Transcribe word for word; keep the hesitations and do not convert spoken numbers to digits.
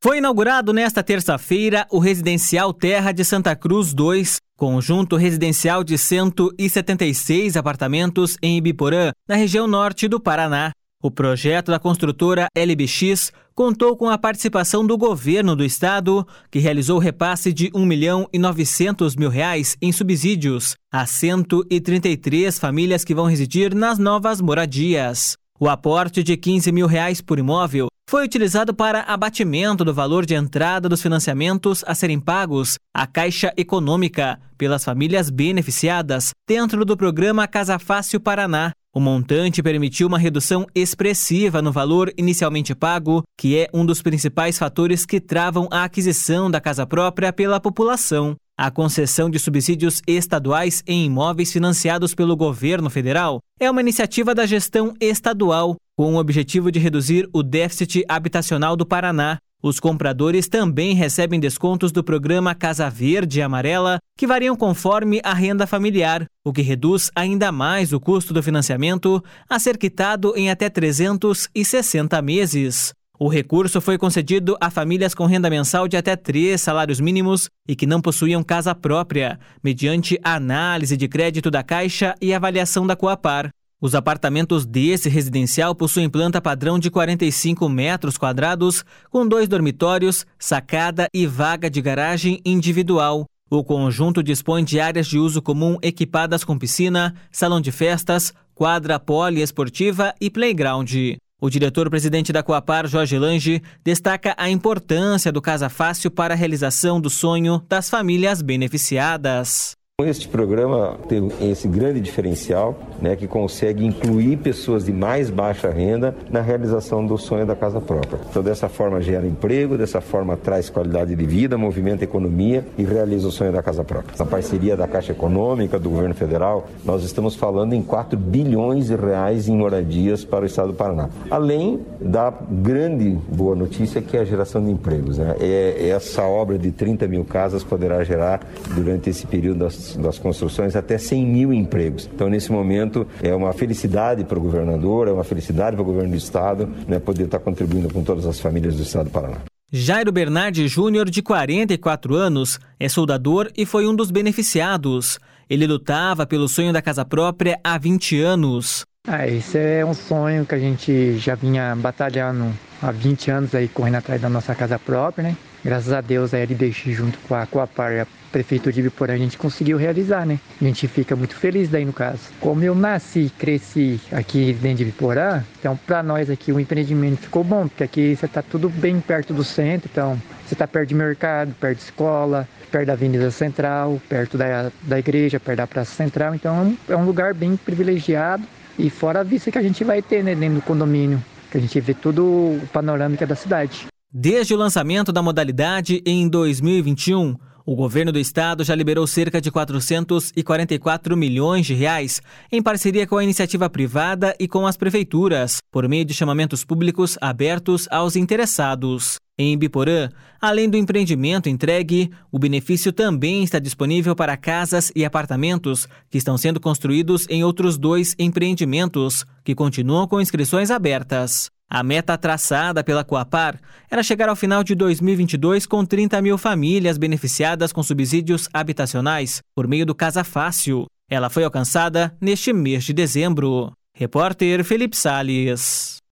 Foi inaugurado nesta terça-feira o Residencial Terra de Santa Cruz dois, conjunto residencial de cento e setenta e seis apartamentos em Ibiporã, na região norte do Paraná. O projeto da construtora L B X contou com a participação do governo do estado, que realizou repasse de um milhão e novecentos mil reais em subsídios a cento e trinta e três famílias que vão residir nas novas moradias. O aporte de quinze mil reais por imóvel foi utilizado para abatimento do valor de entrada dos financiamentos a serem pagos à Caixa Econômica pelas famílias beneficiadas dentro do programa Casa Fácil Paraná. O montante permitiu uma redução expressiva no valor inicialmente pago, que é um dos principais fatores que travam a aquisição da casa própria pela população. A concessão de subsídios estaduais em imóveis financiados pelo governo federal é uma iniciativa da gestão estadual, com o objetivo de reduzir o déficit habitacional do Paraná. Os compradores também recebem descontos do programa Casa Verde e Amarela, que variam conforme a renda familiar, o que reduz ainda mais o custo do financiamento a ser quitado em até trezentos e sessenta meses. O recurso foi concedido a famílias com renda mensal de até três salários mínimos e que não possuíam casa própria, mediante a análise de crédito da Caixa e avaliação da Coapar. Os apartamentos desse residencial possuem planta padrão de quarenta e cinco metros quadrados, com dois dormitórios, sacada e vaga de garagem individual. O conjunto dispõe de áreas de uso comum equipadas com piscina, salão de festas, quadra poliesportiva e playground. O diretor-presidente da Coapar, Jorge Lange, destaca a importância do Casa Fácil para a realização do sonho das famílias beneficiadas. Este programa tem esse grande diferencial, né, que consegue incluir pessoas de mais baixa renda na realização do sonho da casa própria. Então, dessa forma, gera emprego, dessa forma, traz qualidade de vida, movimenta a economia e realiza o sonho da casa própria. Na parceria da Caixa Econômica, do governo federal, nós estamos falando em quatro bilhões de reais em moradias para o estado do Paraná. Além da grande boa notícia, que é a geração de empregos, né? É, essa obra de trinta mil casas poderá gerar, durante esse período das das construções, até cem mil empregos. Então, nesse momento, é uma felicidade para o governador, é uma felicidade para o governo do estado, né, poder estar contribuindo com todas as famílias do estado do Paraná. Jairo Bernardi Júnior, de quarenta e quatro anos, é soldador e foi um dos beneficiados. Ele lutava pelo sonho da casa própria há vinte anos. Ah, esse é um sonho que a gente já vinha batalhando há vinte anos, aí, correndo atrás da nossa casa própria, né? Graças a Deus, a L B X, junto com a Coapar e a Prefeitura de Ibiporã, a gente conseguiu realizar, né? A gente fica muito feliz daí, no caso. Como eu nasci e cresci aqui dentro de Ibiporã, então para nós aqui o empreendimento ficou bom, porque aqui você está tudo bem perto do centro, então você está perto de mercado, perto de escola, perto da Avenida Central, perto da, da igreja, perto da Praça Central, então é um lugar bem privilegiado. E fora a vista que a gente vai ter, né, dentro do condomínio, que a gente vê todo o panorâmica da cidade. Desde o lançamento da modalidade em dois mil e vinte e um, o governo do estado já liberou cerca de quatrocentos e quarenta e quatro milhões de reais em parceria com a iniciativa privada e com as prefeituras, por meio de chamamentos públicos abertos aos interessados. Em Ibiporã, além do empreendimento entregue, o benefício também está disponível para casas e apartamentos que estão sendo construídos em outros dois empreendimentos, que continuam com inscrições abertas. A meta traçada pela Coapar era chegar ao final de dois mil e vinte e dois com trinta mil famílias beneficiadas com subsídios habitacionais por meio do Casa Fácil. Ela foi alcançada neste mês de dezembro. Repórter Felipe Salles.